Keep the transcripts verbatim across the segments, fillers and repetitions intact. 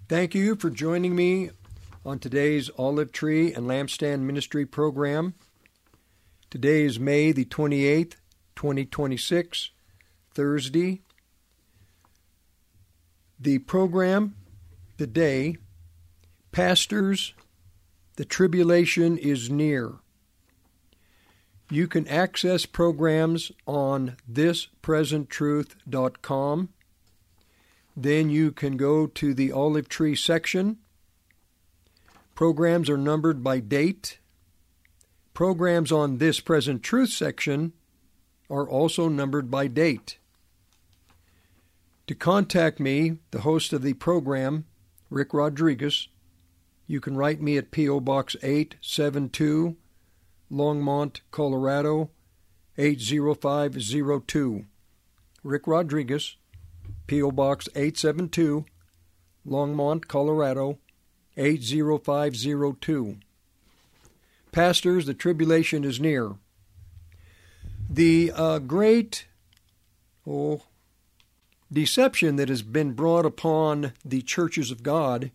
Thank you for joining me on today's Olive Tree and Lampstand Ministry program. Today is May the twenty-eighth, twenty twenty-six, Thursday. The program today, Pastors, the Tribulation is Near. You can access programs on this present truth dot com. Then you can go to the Olive Tree section. Programs are numbered by date. Programs on This Present Truth section are also numbered by date. To contact me, the host of the program, Rick Rodriguez, you can write me at P O. Box eight seventy-two, Longmont, Colorado, eight zero five zero two. Rick Rodriguez, P O. Box eight seventy-two, Longmont, Colorado, eight zero five zero two. Pastors, the tribulation is near. The uh, great oh, deception that has been brought upon the churches of God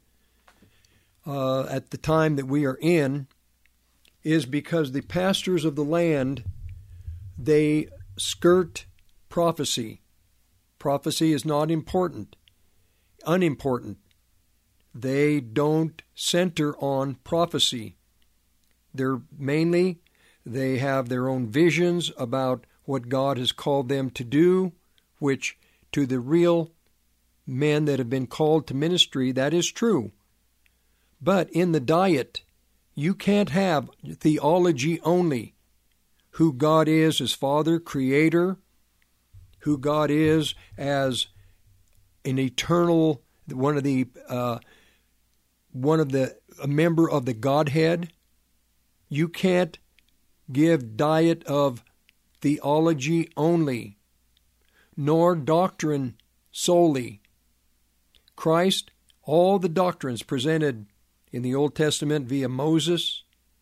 uh, at the time that we are in is because the pastors of the land, they skirt prophecy. Prophecy is not important, unimportant. They don't center on prophecy. They're mainly, they have their own visions about what God has called them to do, which to the real men that have been called to ministry, that is true. But in the diet, you can't have theology only. Who God is as Father, Creator, who God is as an eternal, one of the, uh, one of the, a member of the Godhead. You can't give diet of theology only, nor doctrine solely. Christ, all the doctrines presented in the Old Testament via Moses,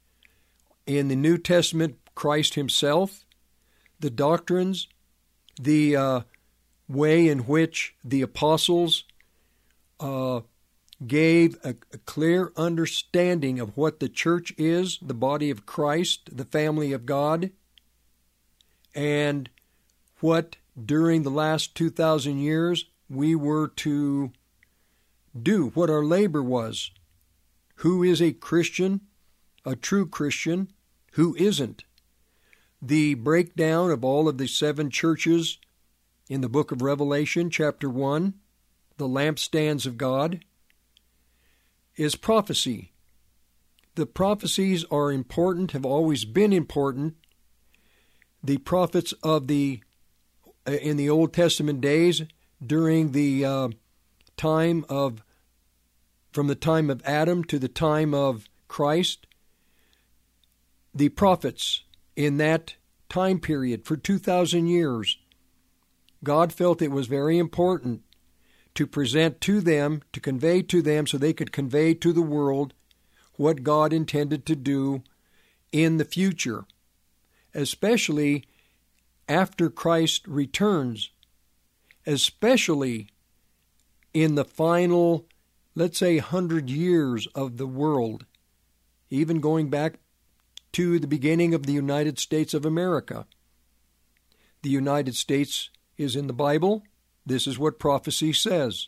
in the New Testament, Christ himself, the doctrines, the uh, way in which the apostles uh, gave a, a clear understanding of what the church is, the body of Christ, the family of God, and what during the last two thousand years we were to do, what our labor was. Who is a Christian, a true Christian, who isn't? The breakdown of all of the seven churches in the book of Revelation, chapter one, the lampstands of God, is prophecy. The prophecies are important, have always been important. The prophets of the in the Old Testament days, during the uh, time of, from the time of Adam to the time of Christ, the prophets in that time period for two thousand years, God felt it was very important to present to them, to convey to them so they could convey to the world what God intended to do in the future, especially after Christ returns, especially in the final, let's say, hundred years of the world, even going back to the beginning of the United States of America. The United States is in the Bible. This is what prophecy says.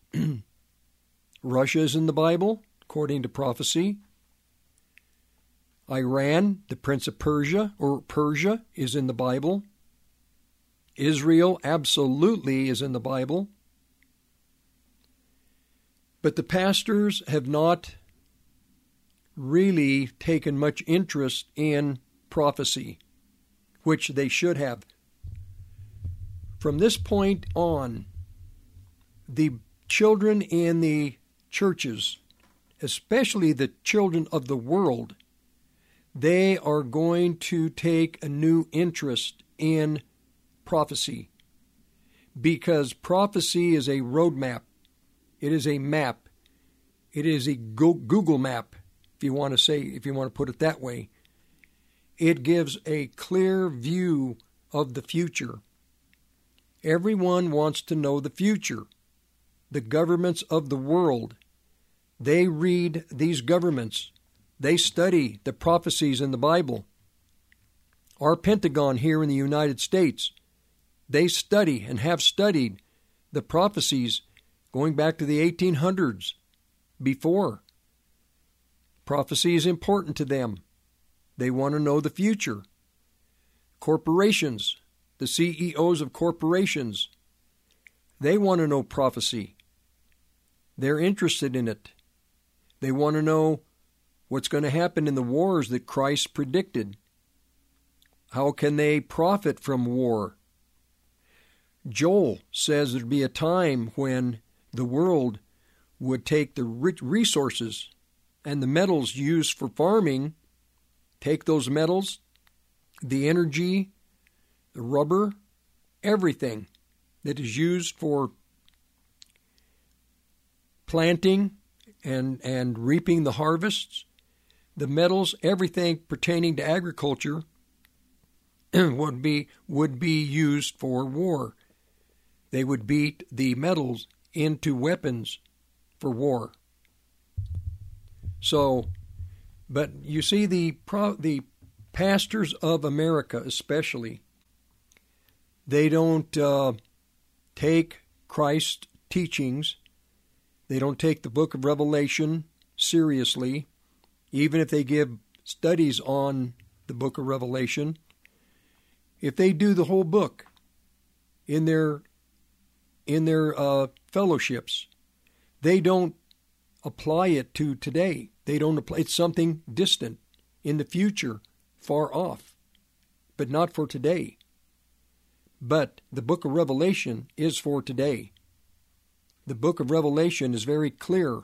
Russia is in the Bible, according to prophecy. Iran, the Prince of Persia, or Persia, is in the Bible. Israel absolutely is in the Bible. But the pastors have not really taken much interest in prophecy, which they should have. From this point on, the children in the churches, especially the children of the world, they are going to take a new interest in prophecy, because prophecy is a roadmap. It is a map. It is a Google map, if you want to say, if you want to put it that way. It gives a clear view of the future. Everyone wants to know the future. The governments of the world, They read these governments. They study the prophecies in the Bible. Our Pentagon here in the United States, they study and have studied the prophecies going back to the eighteen hundreds before. Prophecy is important to them. They want to know the future. Corporations, the C E Os of corporations, they want to know prophecy. They're interested in it. They want to know what's going to happen in the wars that Christ predicted. How can they profit from war? Joel says there'd be a time when the world would take the rich resources and the metals used for farming, take those metals, the energy, the rubber, everything that is used for planting and, and reaping the harvests, the metals, everything pertaining to agriculture would be would be used for war. They would beat the metals into weapons for war. So, but you see, the pro, the pastors of America especially, they don't uh, take Christ's teachings. They don't take the book of Revelation seriously, even if they give studies on the book of Revelation. If they do the whole book in their in their uh, fellowships, they don't apply it to today. They don't apply. It's something distant in the future, far off, but not for today. But the book of Revelation is for today. The book of Revelation is very clear.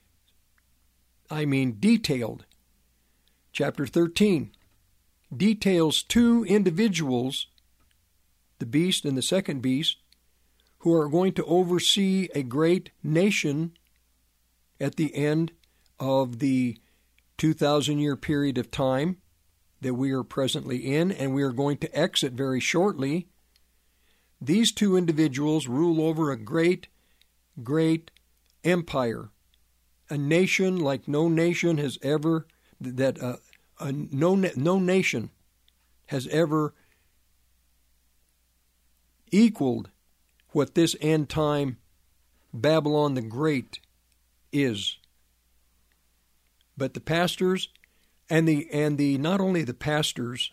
I mean, detailed. Chapter thirteen details two individuals, the beast and the second beast, who are going to oversee a great nation at the end of the two thousand year period of time that we are presently in, and we are going to exit very shortly. These two individuals rule over a great, great empire, a nation like no nation has ever, that uh, uh, no, no nation has ever equaled what this end time Babylon the Great is. But the pastors and the and the not only the pastors,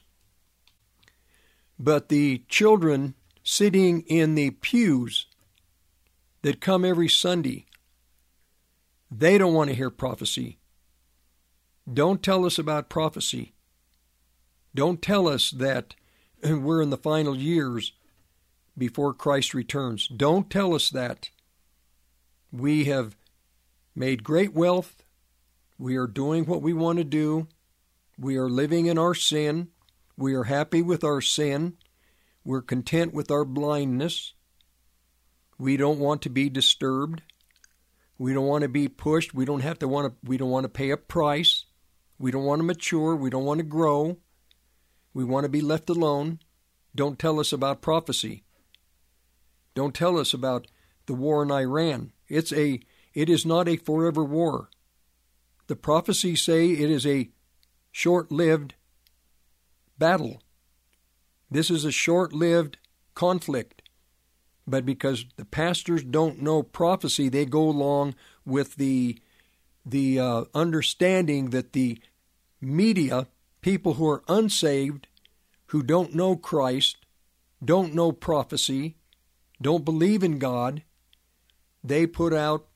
but the children sitting in the pews that come every Sunday, they don't want to hear prophecy. Don't tell us about prophecy. Don't tell us that we're in the final years before Christ returns. Don't tell us that. We have made great wealth. We are doing what we want to do. We are living in our sin. We are happy with our sin. We're content with our blindness. We don't want to be disturbed. We don't want to be pushed. We don't have to want to. We don't want to pay a price. We don't want to mature. We don't want to grow. We want to be left alone. Don't tell us about prophecy. Don't tell us about the war in Iran. It's a. It is not a forever war. The prophecies say it is a short-lived battle. This is a short-lived conflict. But because the pastors don't know prophecy, they go along with the the uh, understanding that the media, people who are unsaved, who don't know Christ, don't know prophecy, don't believe in God, they put out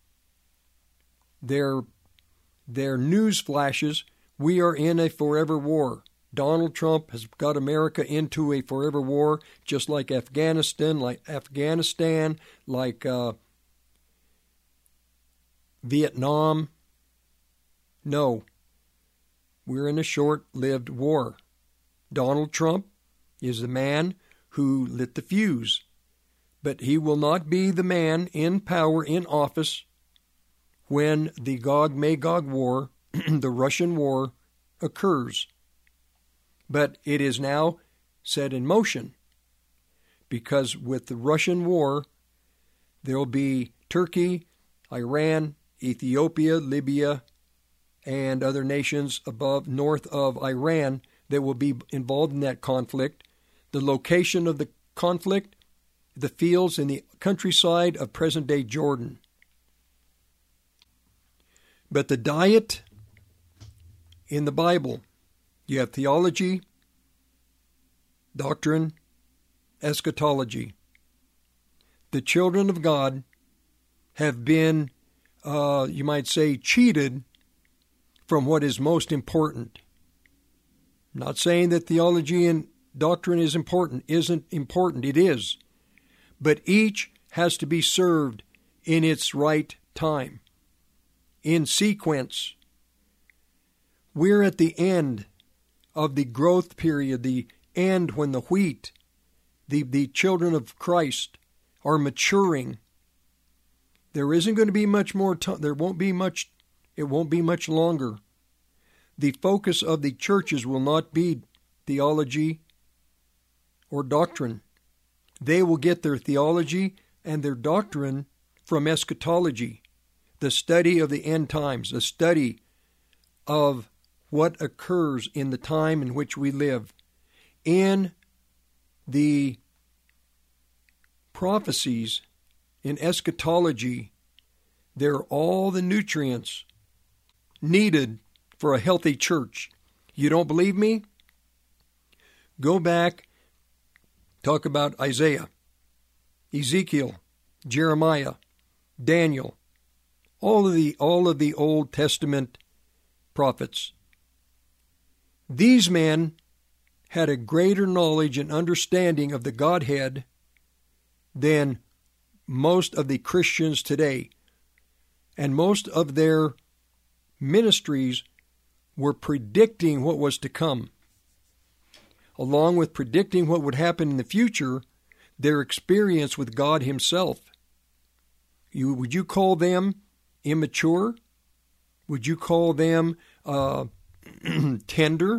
their their news flashes. We are in a forever war. Donald Trump has got America into a forever war, just like Afghanistan, like Afghanistan, like uh, Vietnam. No, we're in a short-lived war. Donald Trump is the man who lit the fuse, but he will not be the man in power, in office, when the Gog-Magog war, the Russian war, occurs. But it is now set in motion, because with the Russian war, there will be Turkey, Iran, Ethiopia, Libya, and other nations above, north of Iran that will be involved in that conflict. The location of the conflict, the fields in the countryside of present-day Jordan. But the diet in the Bible, you have theology, doctrine, eschatology. The children of God have been, uh, you might say, cheated from what is most important. I'm not saying that theology and doctrine is important, isn't important, it is. But each has to be served in its right time, in sequence. We're at the end of the growth period, the end when the wheat, the, the children of Christ are maturing. There isn't going to be much more time, there won't be much, it won't be much longer. The focus of the churches will not be theology or doctrine. They will get their theology and their doctrine from eschatology, the study of the end times, the study of what occurs in the time in which we live. In the prophecies, in eschatology, there are all the nutrients needed for a healthy church. You don't believe me? Go back, talk about Isaiah, Ezekiel, Jeremiah, Daniel, all of the all of the Old Testament prophets. These men had a greater knowledge and understanding of the Godhead than most of the Christians today. And most of their ministries were predicting what was to come. Along with predicting what would happen in the future, their experience with God Himself. You, would you call them immature? Would you call them uh, tender?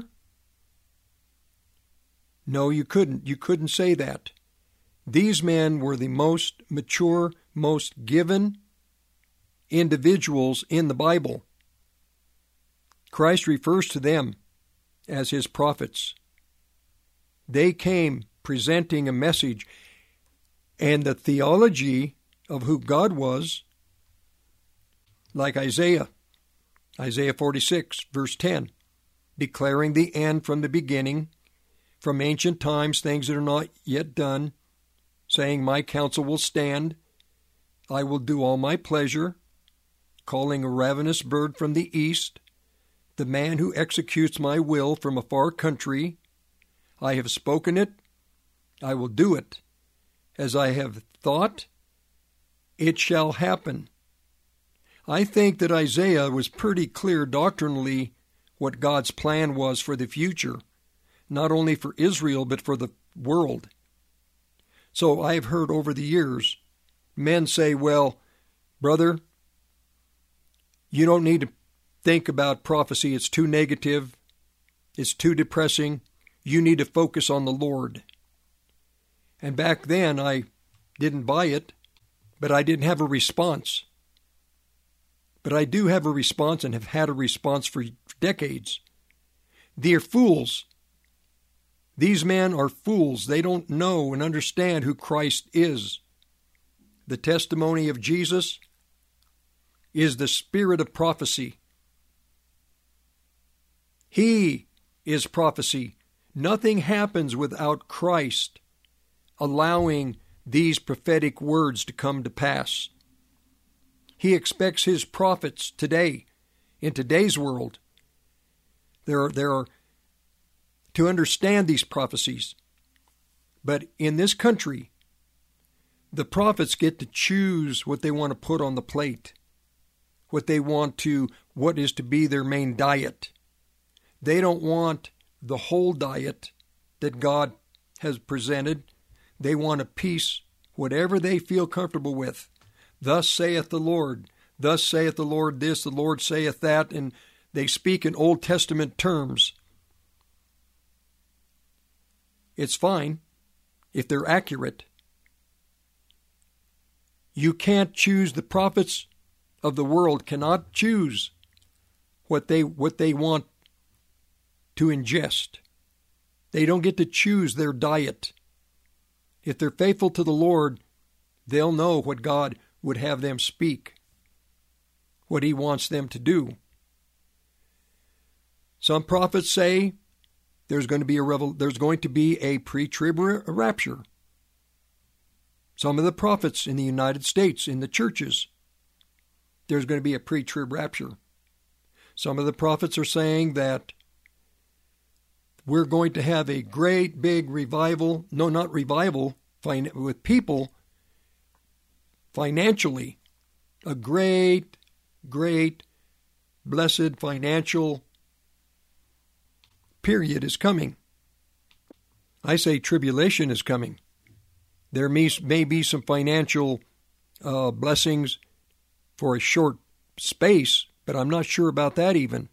No, you couldn't. You couldn't say that. These men were the most mature, most given individuals in the Bible. Christ refers to them as His prophets. They came presenting a message, and the theology of who God was, like Isaiah, Isaiah forty-six, verse ten, declaring the end from the beginning, from ancient times, things that are not yet done, saying, my counsel will stand, I will do all my pleasure, calling a ravenous bird from the east, the man who executes my will from a far country. I have spoken it, I will do it. As I have thought, it shall happen. I think that Isaiah was pretty clear doctrinally what God's plan was for the future, not only for Israel, but for the world. So I've heard over the years men say, well, brother, you don't need to think about prophecy. It's too negative. It's too depressing. You need to focus on the Lord. And back then I didn't buy it, but I didn't have a response. But I do have a response and have had a response for decades. They're fools. These men are fools. They don't know and understand who Christ is. The testimony of Jesus is the spirit of prophecy. He is prophecy. Nothing happens without Christ allowing these prophetic words to come to pass. He expects His prophets today, in today's world, there are, there are to understand these prophecies. But in this country, the prophets get to choose what they want to put on the plate, what they want to, what is to be their main diet. They don't want the whole diet that God has presented. They want a piece, whatever they feel comfortable with. Thus saith the Lord. Thus saith the Lord this, the Lord saith that, and they speak in Old Testament terms. It's fine if they're accurate. You can't choose the prophets of the world cannot choose what they what they want to ingest. They don't get to choose their diet. If they're faithful to the Lord, they'll know what God would have them speak, what He wants them to do. Some prophets say there's going to be a revel- there's going to be a pre-trib rapture. Some of the prophets in the United States, in the churches, there's going to be a pre-trib rapture. Some of the prophets are saying that we're going to have a great big revival, no, not revival, fin- with people financially, a great, great, blessed financial period is coming. I say tribulation is coming. There may, may be some financial uh, blessings for a short space, but I'm not sure about that even.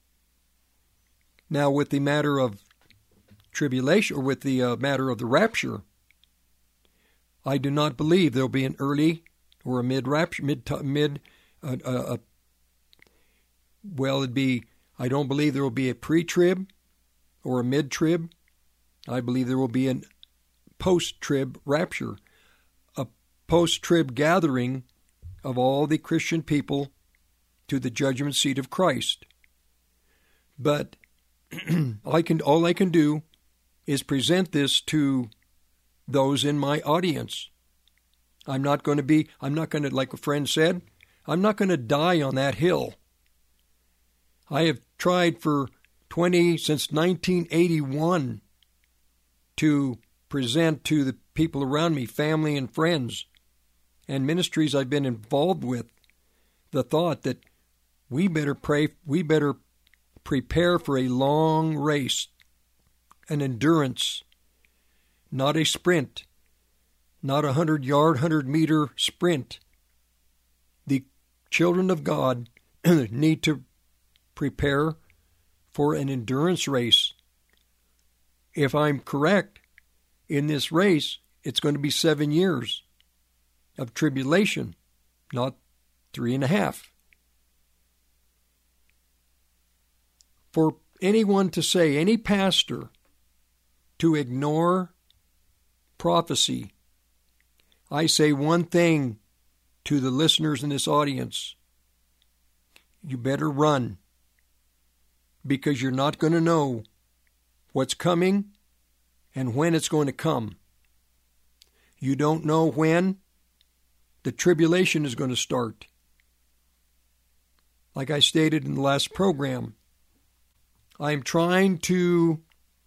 Now, with the matter of tribulation, or with the uh, matter of the rapture, I do not believe there'll be an early or a mid rapture, mid, mid, uh, uh, uh, well, it'd be, I don't believe there will be a pre-trib or a mid-trib. I believe there will be a post-trib rapture, a post-trib gathering of all the Christian people to the judgment seat of Christ. But I can all I can do is present this to those in my audience. I'm not going to be, I'm not going to, like a friend said, I'm not going to die on that hill. I have tried for twenty, since nineteen eighty-one, to present to the people around me, family and friends, and ministries I've been involved with, the thought that we better pray, we better prepare for a long race, an endurance, not a sprint, not a hundred-yard, hundred-meter sprint. The children of God need to prepare for an endurance race. If I'm correct, in this race, it's going to be seven years of tribulation, not three and a half. For anyone to say, any pastor, to ignore prophecy, I say one thing to the listeners in this audience: you better run, because you're not going to know what's coming and when it's going to come. You don't know when the tribulation is going to start. Like I stated in the last program, I'm trying to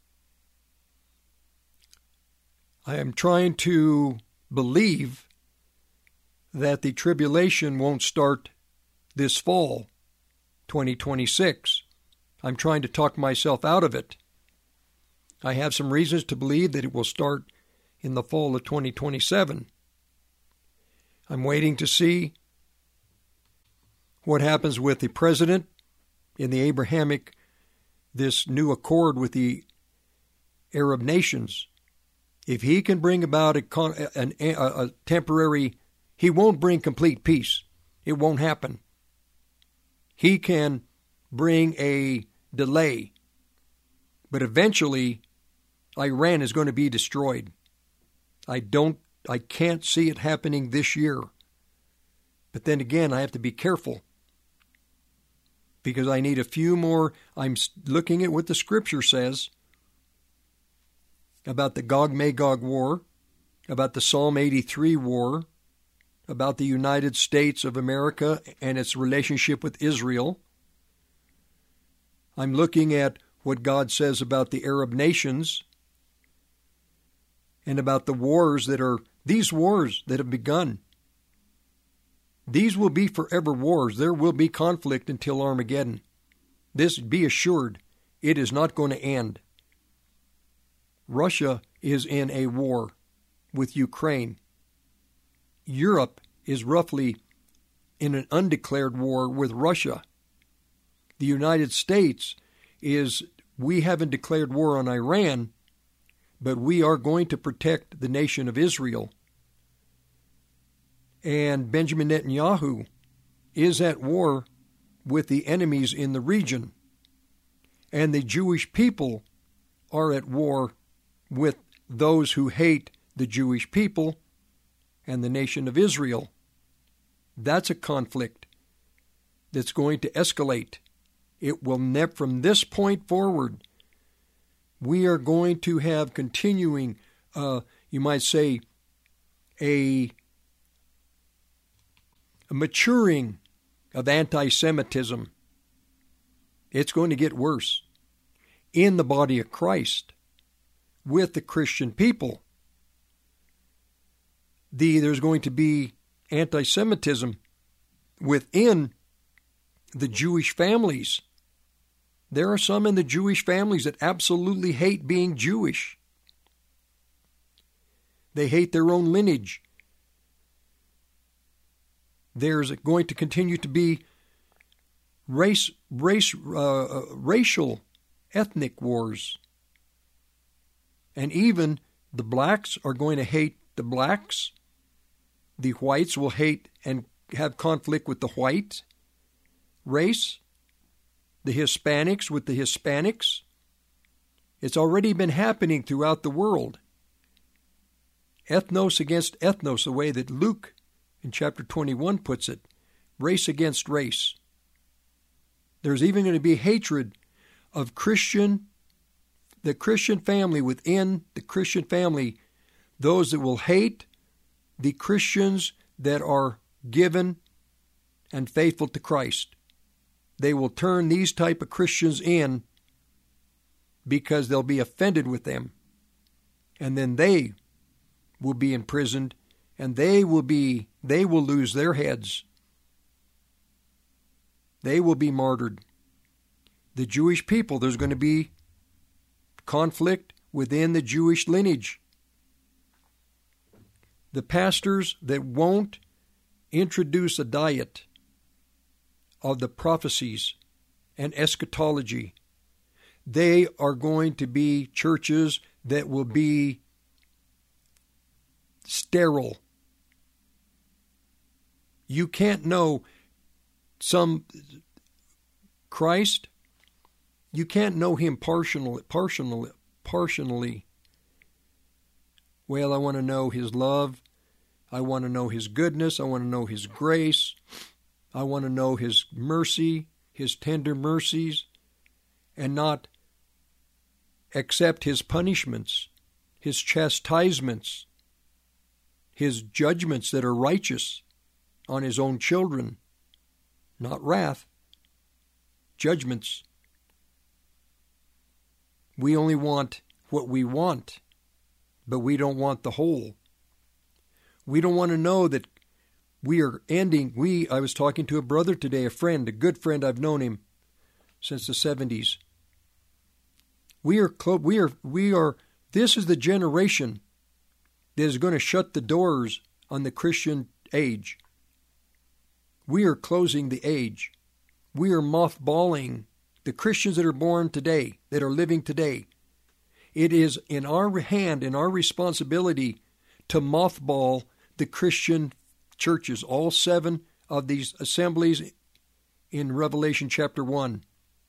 I am trying to believe that the tribulation won't start this fall, twenty twenty-six. I'm trying to talk myself out of it. I have some reasons to believe that it will start in the fall of twenty twenty-seven. I'm waiting to see what happens with the president in the Abrahamic, this new accord with the Arab nations. If he can bring about a, a, a temporary, he won't bring complete peace. It won't happen. He can bring a delay, but eventually Iran is going to be destroyed. I don't, I can't see it happening this year. But then again, I have to be careful, because I need a few more. I'm looking at what the Scripture says about the Gog-Magog war, about the Psalm eighty-three war, about the United States of America and its relationship with Israel. I'm looking at what God says about the Arab nations and about the wars that are, these wars that have begun. These will be forever wars. There will be conflict until Armageddon. This, be assured, it is not going to end. Russia is in a war with Ukraine. Europe is roughly in an undeclared war with Russia. The United States is, we haven't declared war on Iran, but we are going to protect the nation of Israel. And Benjamin Netanyahu is at war with the enemies in the region, and the Jewish people are at war with those who hate the Jewish people and the nation of Israel. That's a conflict that's going to escalate. It will never, from this point forward, we are going to have continuing, uh, you might say, a, a maturing of anti-Semitism. It's going to get worse in the body of Christ with the Christian people. The, there's going to be anti-Semitism within the Jewish families. There are some in the Jewish families that absolutely hate being Jewish. They hate their own lineage. There's going to continue to be race, race, uh, racial, ethnic wars. And even the blacks are going to hate the blacks. The whites will hate and have conflict with the white race. The Hispanics with the Hispanics. It's already been happening throughout the world. Ethnos against ethnos, the way that Luke in chapter twenty-one puts it. Race against race. There's even going to be hatred of Christian, the Christian family within the Christian family, those that will hate the Christians that are given and faithful to Christ. They will turn these type of Christians in because they'll be offended with them. And then they will be imprisoned, and they will be they will lose their heads. They will be martyred. The Jewish people, there's going to be conflict within the Jewish lineage. The pastors that won't introduce a diet of the prophecies and eschatology, they are going to be churches that will be sterile. You can't know some Christ, you can't know him partially, partially, partially. Well, I want to know his love. I want to know his goodness. I want to know his grace. I want to know his mercy, his tender mercies, and not accept his punishments, his chastisements, his judgments that are righteous on his own children. Not wrath, judgments. We only want what we want, but we don't want the whole. We don't want to know that we are ending. We, I was talking to a brother today, a friend, a good friend. I've known him since the seventies. We are, we are, we are, this is the generation that is going to shut the doors on the Christian age. We are closing the age. We are mothballing the Christians that are born today, that are living today. It is in our hand, in our responsibility to mothball the Christian churches, all seven of these assemblies in Revelation chapter one.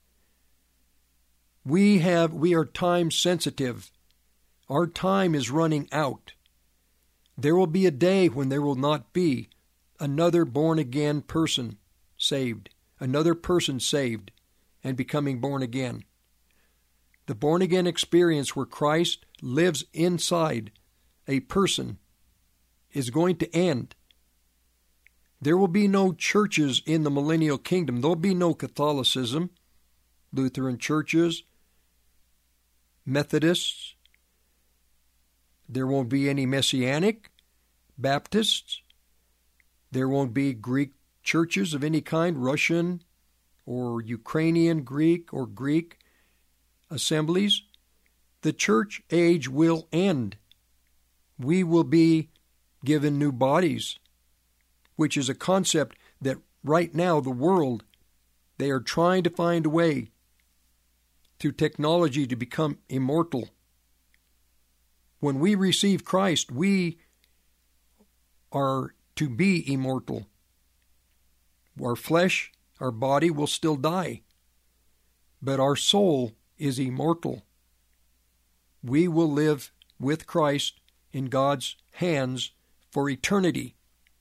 We have, we are time sensitive. Our time is running out. There will be a day when there will not be another born-again person saved, another person saved and becoming born again. The born-again experience where Christ lives inside a person is going to end. There will be no churches in the millennial kingdom. There will be no Catholicism, Lutheran churches, Methodists. There won't be any Messianic, Baptists. There won't be Greek churches of any kind, Russian or Ukrainian Greek or Greek assemblies. The church age will end. We will be given new bodies, which is a concept that right now the world, they are trying to find a way through technology to become immortal. When we receive Christ, we are to be immortal. Our flesh, our body will still die, but our soul is immortal. We will live with Christ in God's hands for eternity.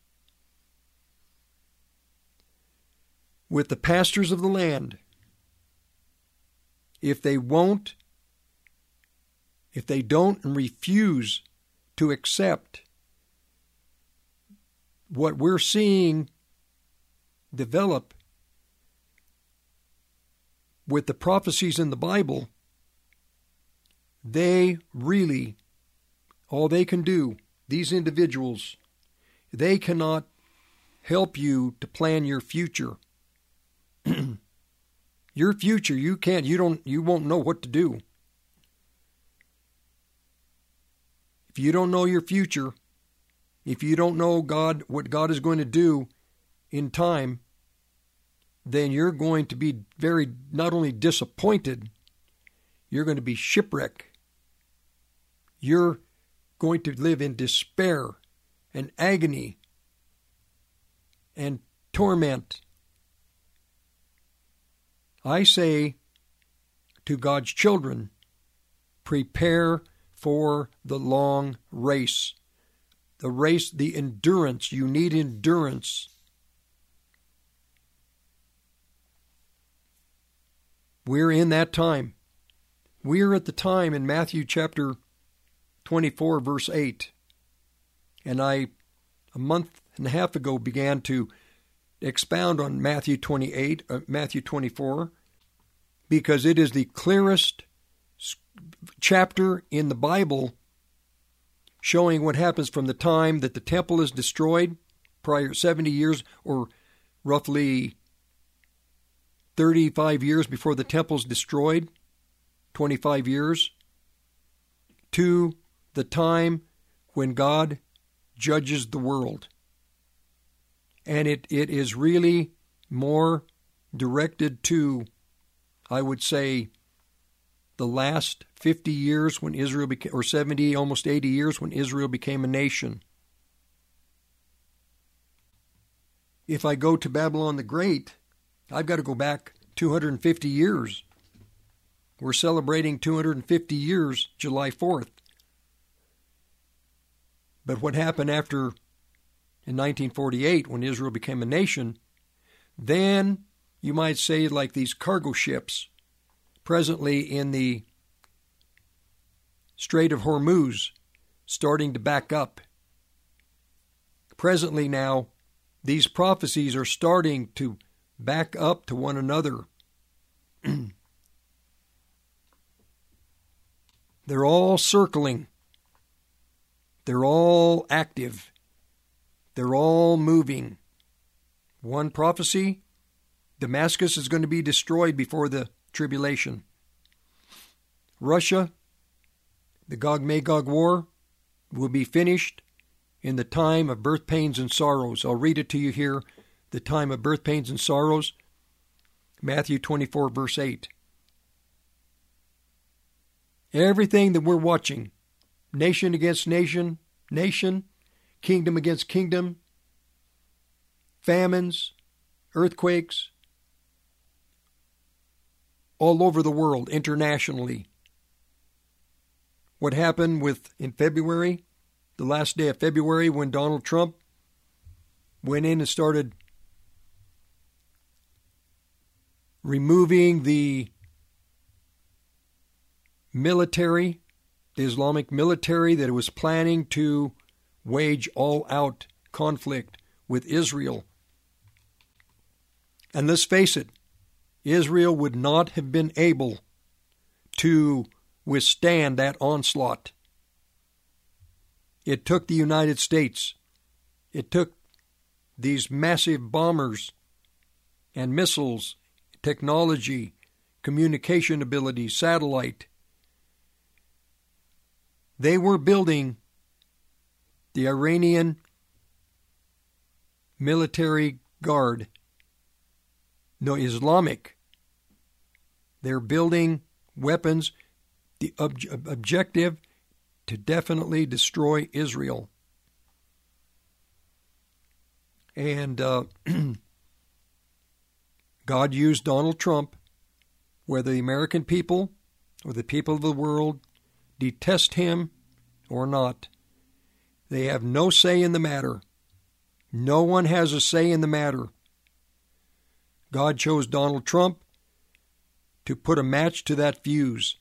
With the pastors of the land, if they won't, if they don't and refuse to accept what we're seeing develop with the prophecies in the Bible, they really, all they can do, these individuals, they cannot help you to plan your future. Your future, you can't, you don't, you won't know what to do. If you don't know your future, if you don't know God, what God is going to do in time, then you're going to be very, not only disappointed, you're going to be shipwrecked. You're going to live in despair and agony and torment. I say to God's children, prepare for the long race. The race, the endurance. You need endurance. We're in that time. We're at the time in Matthew chapter twenty-four, verse eight. And I, a month and a half ago, began to expound on Matthew twenty-eight, uh, Matthew twenty-four, because it is the clearest chapter in the Bible showing what happens from the time that the temple is destroyed, prior seventy years, or roughly thirty-five years before the temple is destroyed, twenty-five years, to the time when God judges the world. And it, it is really more directed to, I would say, the last fifty years when Israel became, or seventy, almost eighty years when Israel became a nation. If I go to Babylon the Great, I've got to go back two hundred fifty years. We're celebrating two hundred fifty years, July fourth. But what happened after, in nineteen forty-eight, when Israel became a nation, then you might say like these cargo ships presently in the Strait of Hormuz starting to back up. Presently now, these prophecies are starting to back up to one another. They're all circling. They're all active. They're all moving. One prophecy, Damascus is going to be destroyed before the tribulation. Russia, the Gog-Magog war, will be finished in the time of birth, pains, and sorrows. I'll read it to you here. The time of birth, pains, and sorrows. Matthew twenty-four, verse eight. Everything that we're watching, nation against nation, nation, kingdom against kingdom, famines, earthquakes, all over the world, internationally. What happened with in February, the last day of February, when Donald Trump went in and started removing the military, the Islamic military that was planning to wage all-out conflict with Israel. And let's face it, Israel would not have been able to withstand that onslaught. It took the United States. It took these massive bombers and missiles, technology, communication ability, satellite. They were building the Iranian military guard, no, Islamic. They're building weapons, the ob- objective to definitely destroy Israel. And uh, God used Donald Trump, whether the American people or the people of the world detest him or not. They have no say in the matter. No one has a say in the matter. God chose Donald Trump to put a match to that fuse.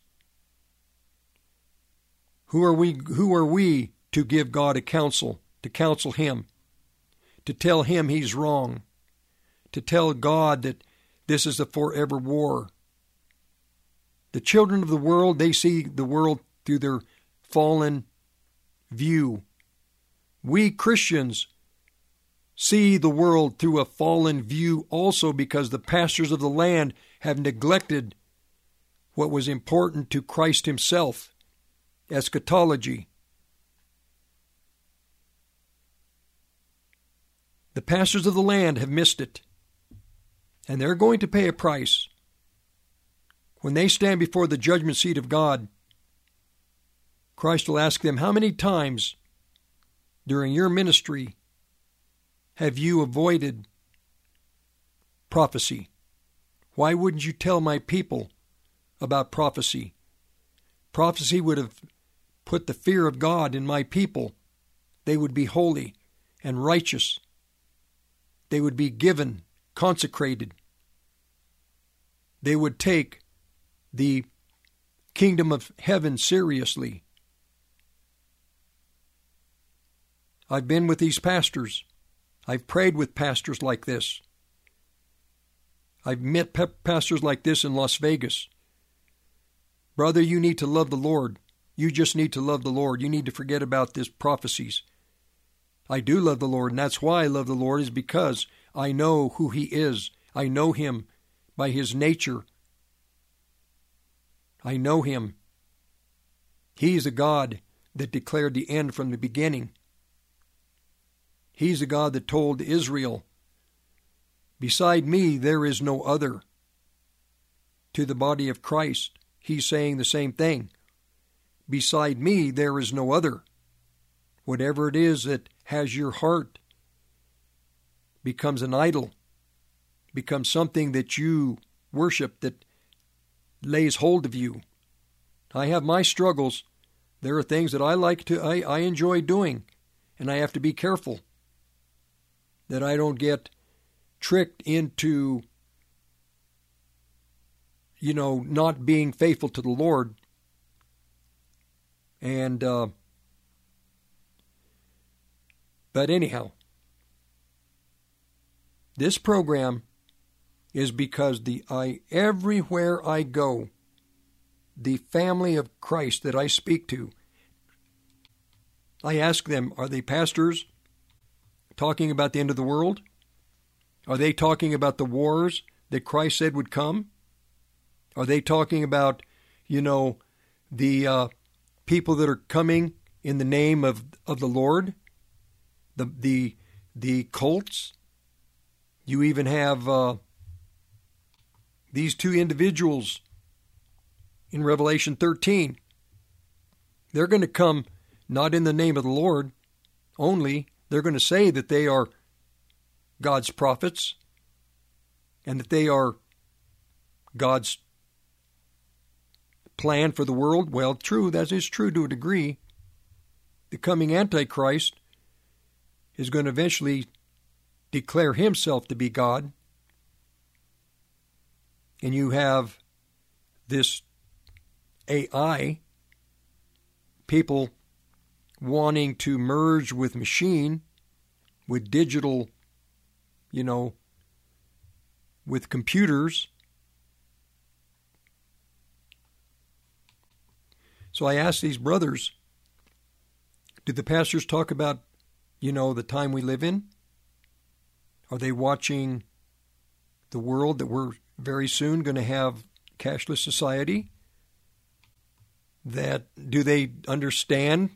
Who are we, who are we to give God a counsel, to counsel him, to tell him he's wrong, to tell God that this is a forever war? The children of the world, they see the world through their fallen view. We Christians see the world through a fallen view also, because the pastors of the land have neglected what was important to Christ himself, eschatology. The pastors of the land have missed it, and they're going to pay a price. When they stand before the judgment seat of God, Christ will ask them, how many times during your ministry have you avoided prophecy? Why wouldn't you tell my people about prophecy? Prophecy would have put the fear of God in my people. They would be holy and righteous. They would be given, consecrated. They would take the kingdom of heaven seriously. I've been with these pastors. I've prayed with pastors like this. I've met pe- pastors like this in Las Vegas. Brother, you need to love the Lord. You just need to love the Lord. You need to forget about these prophecies. I do love the Lord, and that's why I love the Lord, is because I know who he is. I know him by his nature. I know him. He's a God that declared the end from the beginning. He's a God that told Israel, beside me there is no other. To the body of Christ, he's saying the same thing. Beside me there is no other. Whatever it is that has your heart becomes an idol, becomes something that you worship, that lays hold of you. I have my struggles. There are things that I like to, I, I enjoy doing, and I have to be careful that I don't get tricked into, you know, not being faithful to the Lord. And, uh, but anyhow, this program is because the I everywhere I go, the family of Christ that I speak to, I ask them, are they pastors talking about the end of the world? Are they talking about the wars that Christ said would come? Are they talking about, you know, the uh, people that are coming in the name of, of the Lord? The the the cults? You even have uh, these two individuals in Revelation thirteen. They're going to come not in the name of the Lord only. They're going to say that they are God's prophets and that they are God's plan for the world. Well, true, that is true to a degree. The coming Antichrist is going to eventually declare himself to be God. And you have this A I, people wanting to merge with machine, with digital, you know, with computers. So I asked these brothers, do the pastors talk about, you know, the time we live in? Are they watching the world that we're very soon going to have cashless society? That do they understand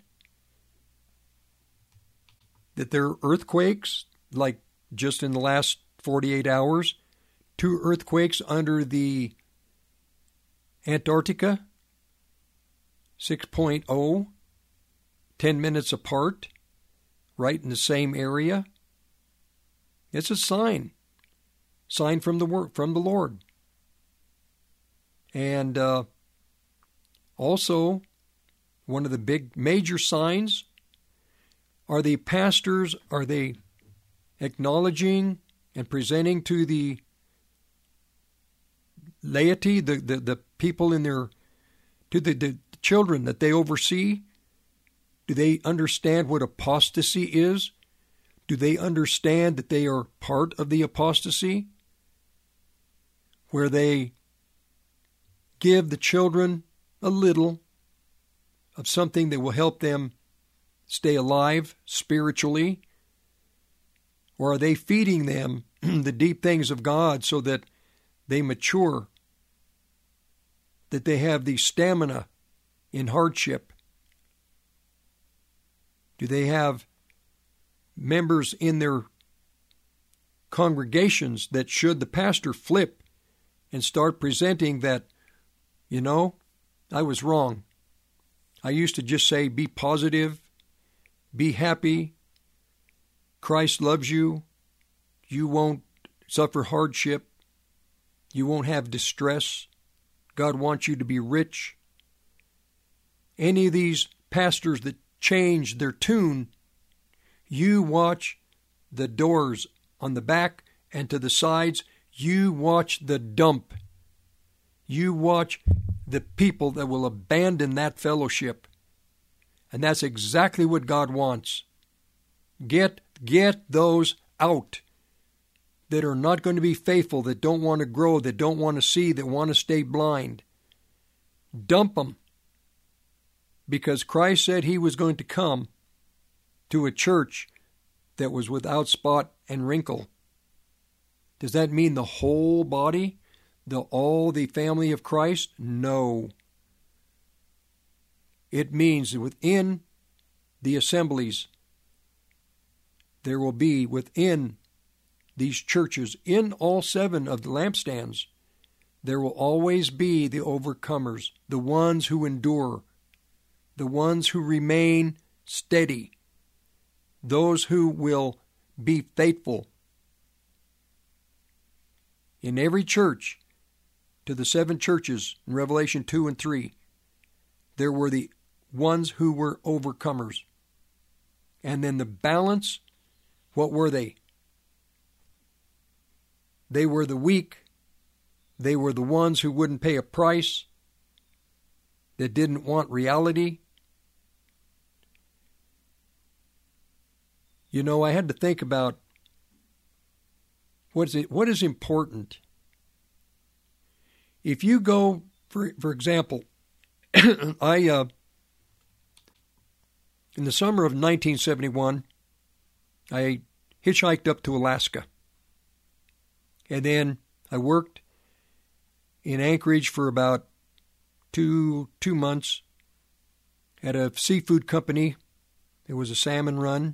that there are earthquakes, like just in the last forty-eight hours, two earthquakes under the Antarctica, six point oh, ten minutes apart, right in the same area? It's a sign. sign from the word, from the Lord. And uh, also, one of the big major signs, are the pastors, are they acknowledging and presenting to the laity, the, the, the people in their, to the, the children that they oversee? Do they understand what apostasy is? Do they understand that they are part of the apostasy? Where they give the children a little of something that will help them stay alive spiritually? Or are they feeding them the deep things of God so that they mature, that they have the stamina in hardship? Do they have members in their congregations that, should the pastor flip and start presenting that, you know, I was wrong. I used to just say, be positive, be happy, Christ loves you, you won't suffer hardship, you won't have distress, God wants you to be rich. Any of these pastors that change their tune, you watch the doors on the back and to the sides, you watch the dump. You watch the people that will abandon that fellowship. And that's exactly what God wants. Get, get those out that are not going to be faithful, that don't want to grow, that don't want to see, that want to stay blind. Dump them. Because Christ said he was going to come to a church that was without spot and wrinkle. Does that mean the whole body? The all the family of Christ? No. It means that within the assemblies, there will be within these churches, in all seven of the lampstands, there will always be the overcomers, the ones who endure, the ones who remain steady, those who will be faithful. In every church, to the seven churches in Revelation two and three, there were the ones who were overcomers. And then the balance, what were they? They were the weak. They were the ones who wouldn't pay a price, that didn't want reality. You know, I had to think about what is it, what is important. If you go, for for example, I uh, in the summer of nineteen seventy-one, I hitchhiked up to Alaska. And then I worked in Anchorage for about two two months at a seafood company. It was a salmon run.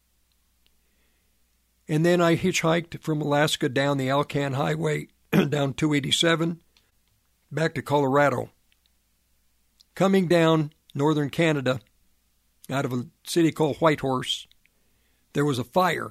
And then I hitchhiked from Alaska down the Alcan Highway, down two eighty-seven, back to Colorado. Coming down northern Canada, out of a city called Whitehorse, there was a fire.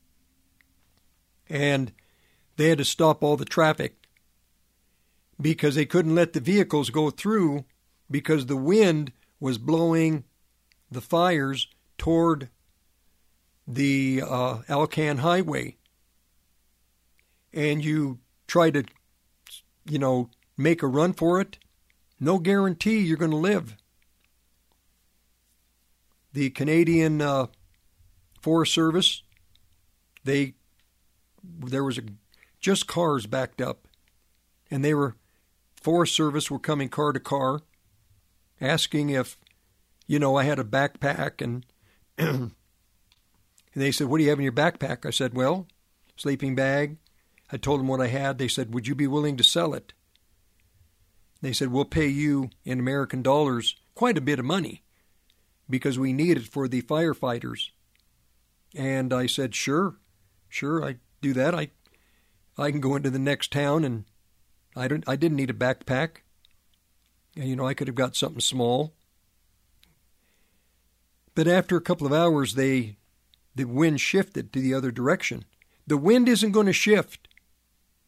And they had to stop all the traffic because they couldn't let the vehicles go through because the wind was blowing the fires toward the uh, Alcan Highway. And you try to, you know, make a run for it, no guarantee you're going to live. The Canadian uh, Forest Service, they there was a, just cars backed up, and they were, Forest Service were coming car to car, asking if, you know, I had a backpack, and and they said, what do you have in your backpack? I said, well, sleeping bag. I told them what I had. They said, would you be willing to sell it? They said, we'll pay you in American dollars quite a bit of money because we need it for the firefighters. And I said, sure, sure, I do that. I I can go into the next town, and I don't. I didn't need a backpack. And, you know, I could have got something small. But after a couple of hours, they the wind shifted to the other direction. The wind isn't going to shift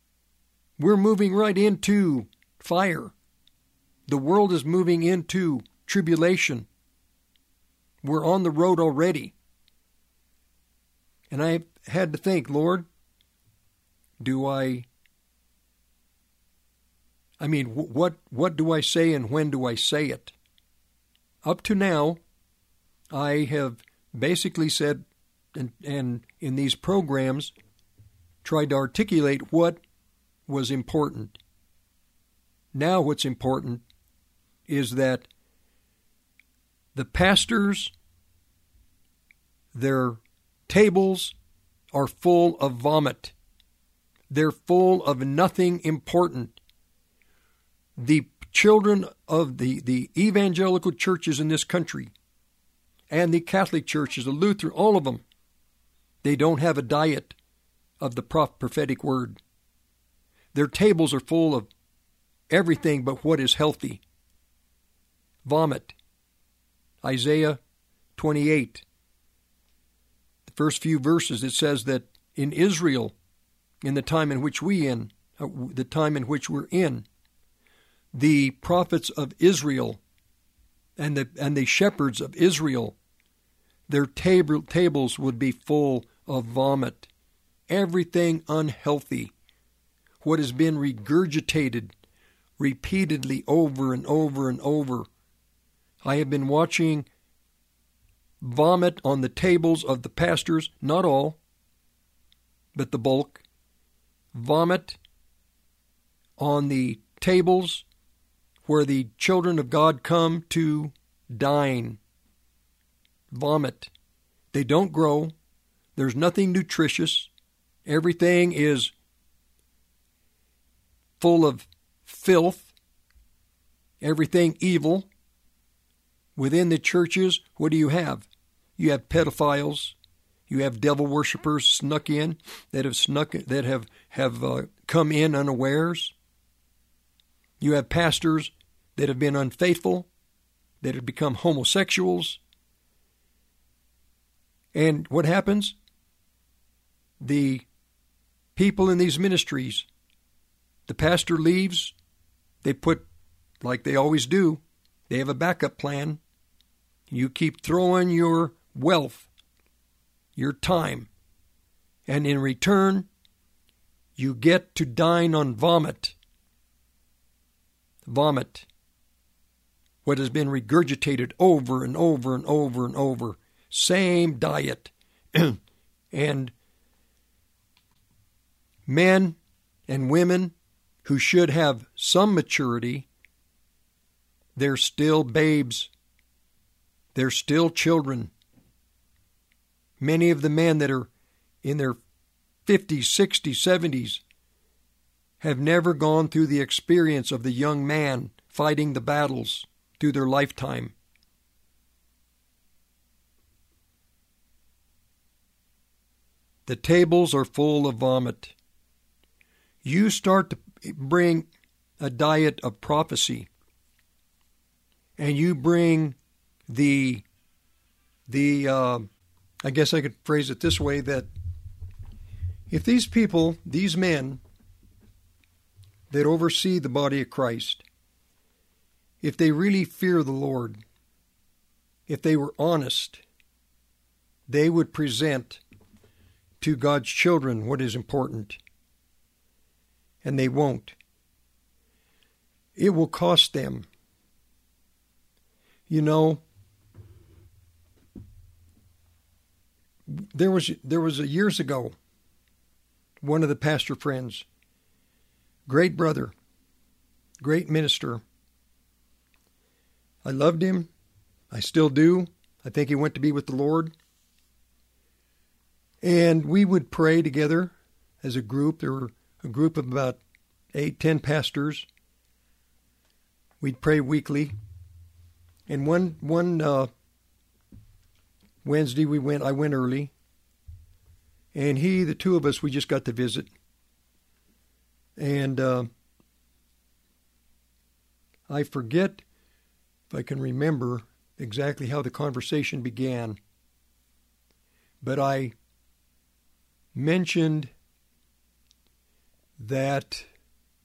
We're moving right into fire. The world is moving into tribulation. We're on the road already. And I had to think, Lord, do I, I mean, what what do I say and when do I say it? Up to now, I have basically said, and, and in these programs, tried to articulate what was important. Now what's important is that the pastors, their tables are full of vomit. They're full of nothing important. The children of the, the evangelical churches in this country and the Catholic churches, the Lutheran, all of them, they don't have a diet of the prophetic word. Their tables are full of everything but what is healthy. Vomit. Isaiah twenty-eight. The first few verses, it says that in Israel, in the time in which we in, uh, the time in which we're in, the prophets of Israel and the and the shepherds of Israel, their table, tables would be full of vomit. Everything unhealthy. What has been regurgitated repeatedly over and over and over. I have been watching vomit on the tables of the pastors, not all, but the bulk. Vomit on the tables where the children of God come to dine. Vomit. They don't grow. There's nothing nutritious. Everything is full of filth. Everything evil. Within the churches, what do you have? You have pedophiles. You have devil worshippers snuck in that have snuck that have have uh, come in unawares. You have pastors that have been unfaithful, that have become homosexuals. And what happens? The people in these ministries, the pastor leaves, they put, like they always do, they have a backup plan. You keep throwing your wealth, your time, and in return, you get to dine on vomit. Vomit. What has been regurgitated over and over and over and over. Same diet. And men and women who should have some maturity, they're still babes. They're still children. Many of the men that are in their fifties, sixties, seventies have never gone through the experience of the young man fighting the battles through their lifetime. The tables are full of vomit. You start to bring a diet of prophecy, and you bring the, the uh, I guess I could phrase it this way, that if these people, these men that oversee the body of Christ, if they really fear the Lord, if they were honest, they would present to God's children what is important. And they won't. It will cost them. You know, there was there was a years ago, one of the pastor friends, great brother, great minister. I loved him. I still do. I think he went to be with the Lord. And we would pray together as a group. There were a group of about eight, ten pastors. We'd pray weekly. And one one uh, Wednesday we went. I went early. And he, the two of us, we just got to visit. And uh, I forget if I can remember exactly how the conversation began. But I mentioned that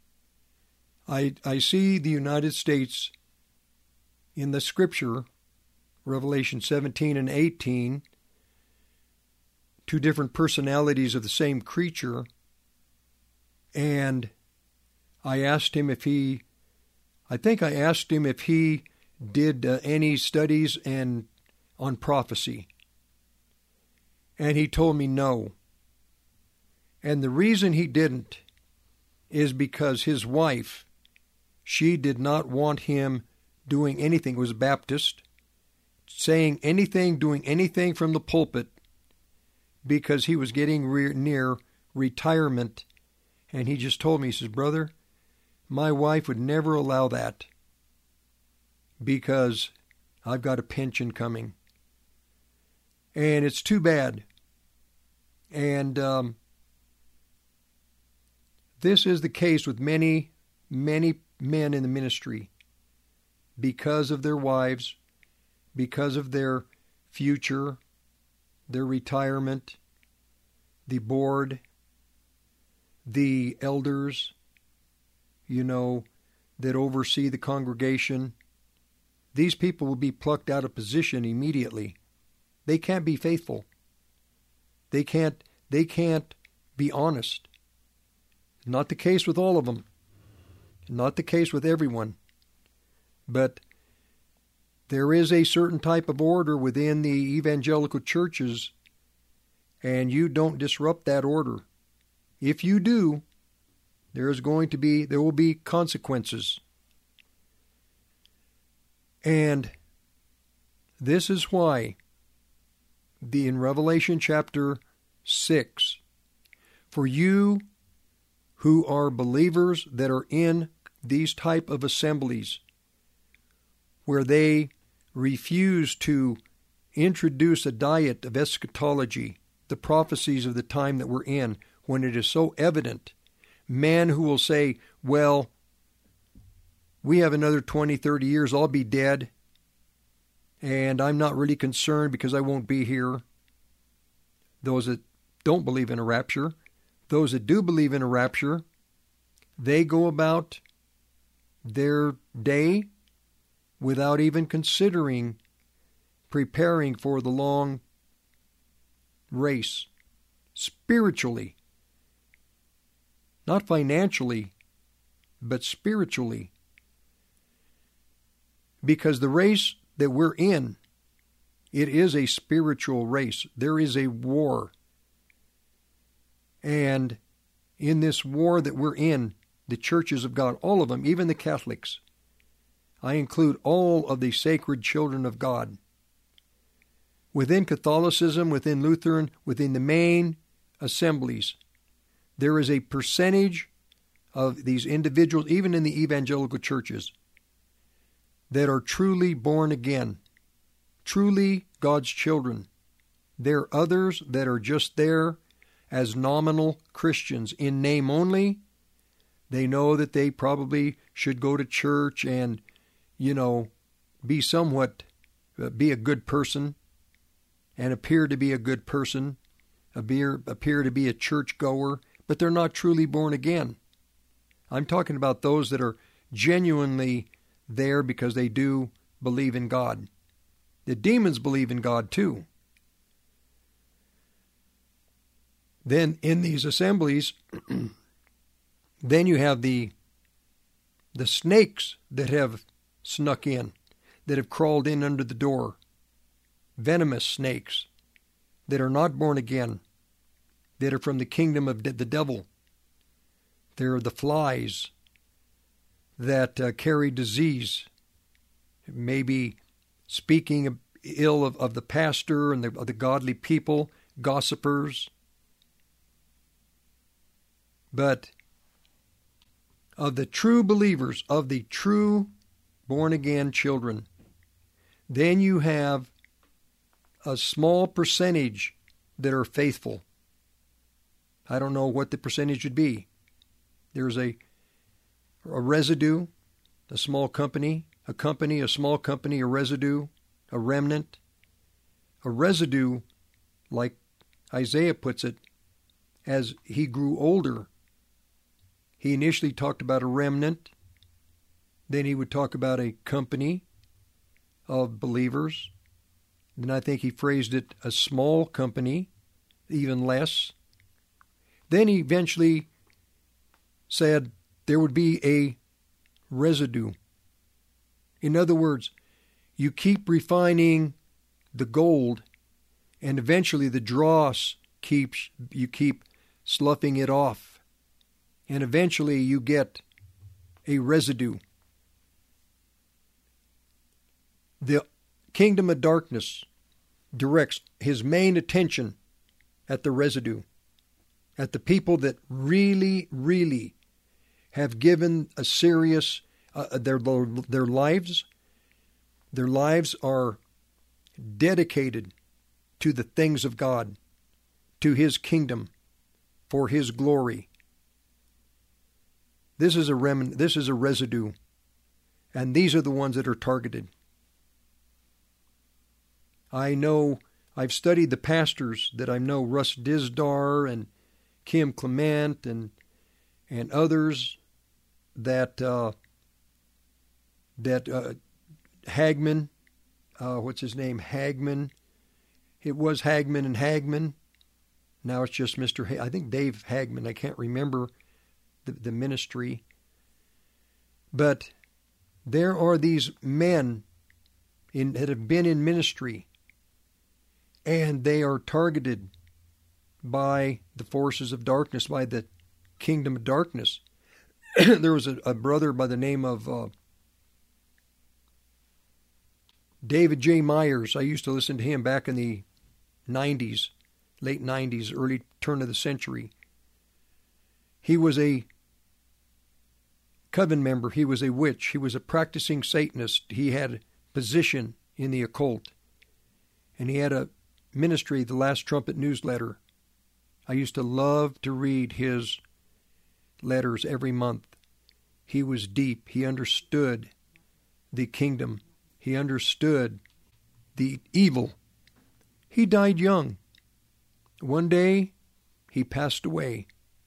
I, I see the United States in the Scripture, Revelation seventeen and eighteen, two different personalities of the same creature, and I asked him if he, I think I asked him if he did uh, any studies and on prophecy, and he told me no. And the reason he didn't is because his wife, she did not want him doing anything, was a Baptist, saying anything, doing anything from the pulpit, because he was getting re- near retirement. And he just told me, he says, brother, my wife would never allow that because I've got a pension coming. And it's too bad. And um, this is the case with many, many men in the ministry because of their wives, because of their future, their retirement, the board, the elders, you know, that oversee the congregation. These people will be plucked out of position immediately. They can't be faithful. They can't, they can't be honest. Not the case with all of them. Not the case with everyone. But there is a certain type of order within the evangelical churches, and you don't disrupt that order. If you do, there is going to be, there will be consequences. And this is why the in Revelation chapter six, for you who are believers that are in these type of assemblies where they refuse to introduce a diet of eschatology, the prophecies of the time that we're in, when it is so evident, men who will say, well, we have another twenty, thirty years, I'll be dead, and I'm not really concerned because I won't be here. Those that don't believe in a rapture, those that do believe in a rapture, they go about their day without even considering preparing for the long race spiritually. Not financially, but spiritually. Because the race that we're in, it is a spiritual race. There is a war. And in this war that we're in, the churches of God, all of them, even the Catholics, I include all of the sacred children of God. Within Catholicism, within Lutheran, within the main assemblies, there is a percentage of these individuals, even in the evangelical churches, that are truly born again, truly God's children. There are others that are just there as nominal Christians in name only. They know that they probably should go to church and, you know, be somewhat, uh, be a good person and appear to be a good person, appear, appear to be a churchgoer, but they're not truly born again. I'm talking about those that are genuinely there because they do believe in God. The demons believe in God too. Then in these assemblies, then you have the the snakes that have snuck in, that have crawled in under the door. Venomous snakes that are not born again, that are from the kingdom of the devil. They're the flies that uh, carry disease, maybe speaking ill of, of the pastor and the, of the godly people, gossipers. But of the true believers, of the true born-again children, then you have a small percentage that are faithful. I don't know what the percentage would be. There's a a residue, a small company, a company, a small company, a residue, a remnant. A residue, like Isaiah puts it, as he grew older. He initially talked about a remnant, Then he would talk about a company of believers. Then I think he phrased it a small company, even less. Then he eventually said there would be a residue. In other words, you keep refining the gold, and eventually the dross keeps, you keep sloughing it off. And eventually you get a residue. The kingdom of darkness directs his main attention at the residue, at the people that really, really have given a serious, uh, their, their lives, their lives are dedicated to the things of God, to his kingdom, for his glory. This is a remnant, this is a residue, and these are the ones that are targeted. I know, I've studied the pastors that I know, Russ Dizdar and Kim Clement and and others that uh, that uh, Hagman, uh, what's his name, Hagman. It was Hagman and Hagman. Now it's just Mister Ha- I think Dave Hagman. I can't remember the, the ministry. But there are these men in, that have been in ministry, and they are targeted by the forces of darkness, by the kingdom of darkness. There was a, a brother by the name of uh, David J. Myers. I used to listen to him back in the nineties, late nineties, early turn of the century. He was a coven member. He was a witch. He was a practicing Satanist. He had a position in the occult. And he had a ministry, the Last Trumpet newsletter. I used to love to read his letters every month. He was deep. He understood the kingdom. He understood the evil. He died young. One day, he passed away.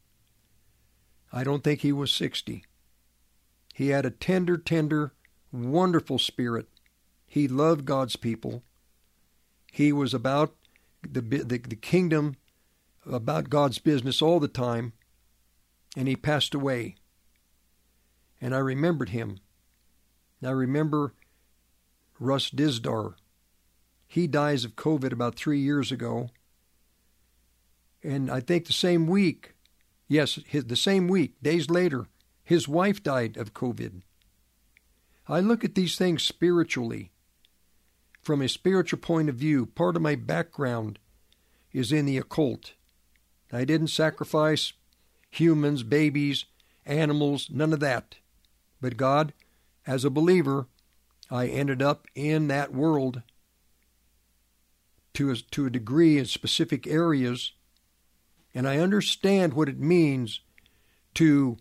I don't think he was sixty. He had a tender, tender, wonderful spirit. He loved God's people. He was about the, the, the kingdom, about God's business all the time, and he passed away. And I remembered him. I remember Russ Dizdar. He dies of COVID about three years ago. And I think the same week, yes, his, the same week, days later, his wife died of COVID. I look at these things spiritually. From a spiritual point of view, part of my background is in the occult. I didn't sacrifice humans, babies, animals, none of that. But God, as a believer, I ended up in that world to a, to a degree in specific areas, and I understand what it means to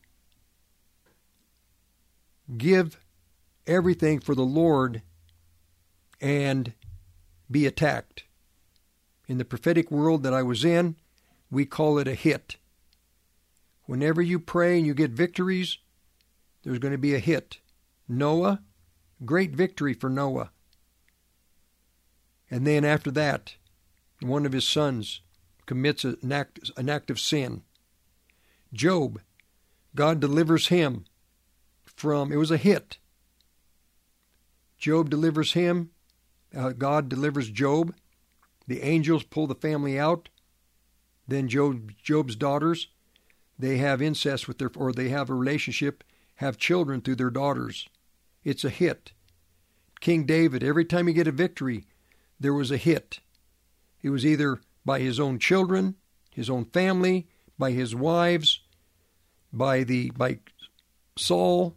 give everything for the Lord and be attacked. In the prophetic world that I was in, we call it a hit. Whenever you pray and you get victories, there's going to be a hit. Noah, great victory for Noah. And then after that, one of his sons commits an act, an act of sin. Job, God delivers him from, it was a hit. Job delivers him. Uh, God delivers Job. The angels pull the family out. Then Job, Job's daughters, they have incest with their, or they have a relationship, have children through their daughters. It's a hit. King David, every time he get a victory, there was a hit. It was either by his own children, his own family, by his wives, by the by Saul,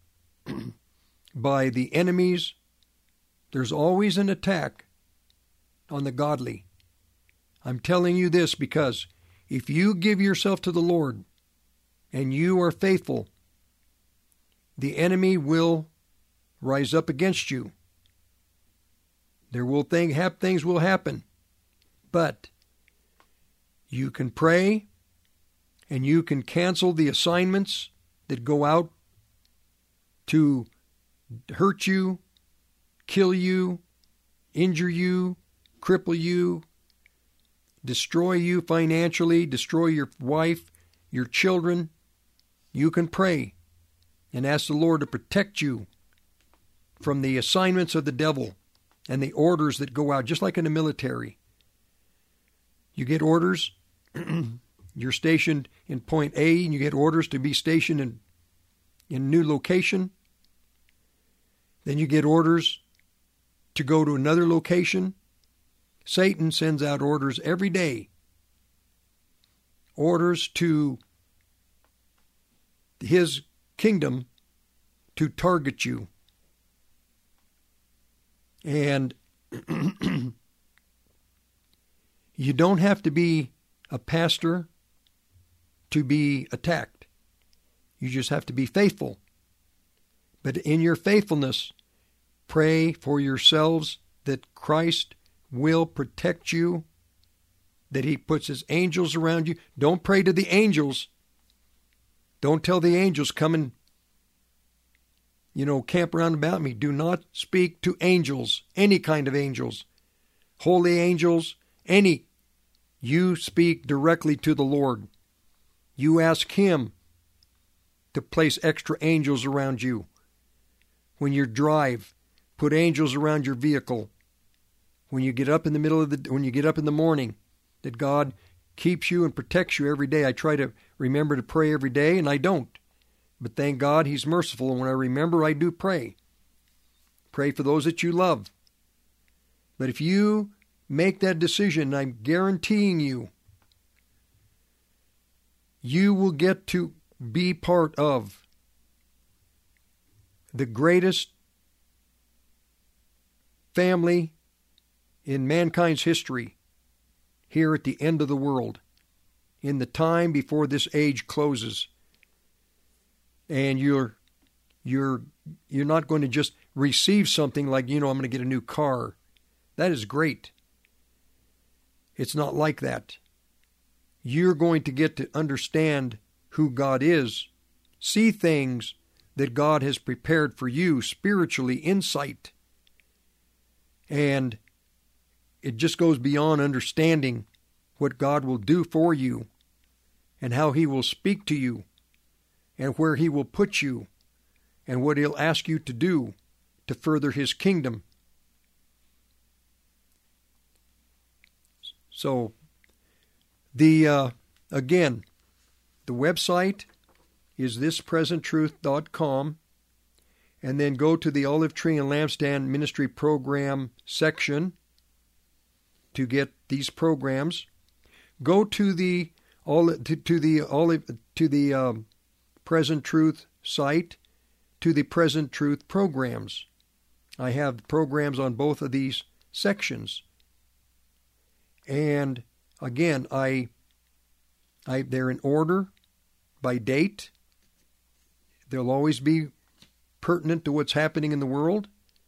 by the enemies. There's always an attack on the godly. I'm telling you this because if you give yourself to the Lord and you are faithful, the enemy will rise up against you. There will thing, have, things will happen, but you can pray and you can cancel the assignments that go out to hurt you, kill you, injure you, cripple you, destroy you financially, destroy your wife, your children, you can pray and ask the Lord to protect you from the assignments of the devil and the orders that go out, just like in the military. You get orders, you're stationed in point A, and you get orders to be stationed in, in a new location. Then you get orders to go to another location. Satan sends out orders every day. Orders to his kingdom to target you. And you don't have to be a pastor to be attacked. You just have to be faithful. But in your faithfulness, pray for yourselves that Christ will protect you, that he puts his angels around you. Don't pray to the angels. Don't tell the angels, come and, you know, camp around about me. Do not speak to angels, any kind of angels, holy angels, any. You speak directly to the Lord. You ask him to place extra angels around you. When you drive, put angels around your vehicle. When you get up in the middle of the, when you get up in the morning, that God keeps you and protects you every day. I try to remember to pray every day, and I don't. But thank God he's merciful, and when I remember, I do pray. Pray for those that you love. But if you make that decision, I'm guaranteeing you, you will get to be part of the greatest family in mankind's history here at the end of the world, in the time before this age closes. And you're you're you're not going to just receive something like, you know, I'm going to get a new car. That is great. It's not like that. You're going to get to understand who God is, see things that God has prepared for you, spiritually, insight. And it just goes beyond understanding what God will do for you and how he will speak to you and where he will put you and what he'll ask you to do to further his kingdom. So, the uh, again, the website is this present truth dot com, and then go to the Olive Tree and Lampstand Ministry Program section to get these programs. Go to the to, to the Olive to the um, Present Truth site, to the Present Truth programs. I have programs on both of these sections. And again, I, I they're in order by date. They'll always be pertinent to what's happening in the world.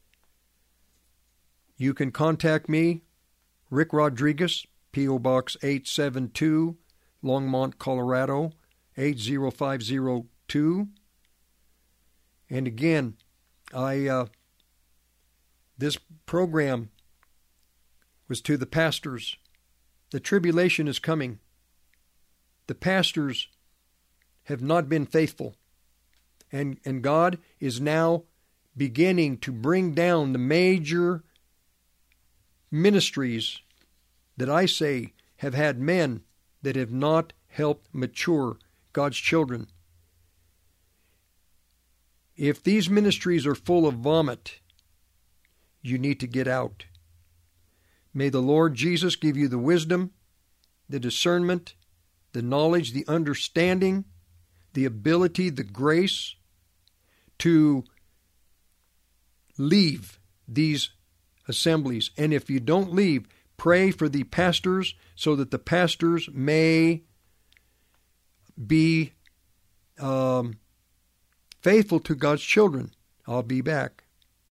You can contact me, Rick Rodriguez, P O Box eight seven two, Longmont, Colorado, eight zero five zero two. And again, I uh, this program was to the pastors. The tribulation is coming. The pastors have not been faithful. And, and God is now beginning to bring down the major ministries that I say have had men that have not helped mature God's children. If these ministries are full of vomit, you need to get out. May the Lord Jesus give you the wisdom, the discernment, the knowledge, the understanding, the ability, the grace to leave these assemblies. And if you don't leave, pray for the pastors so that the pastors may be um, faithful to God's children. I'll be back.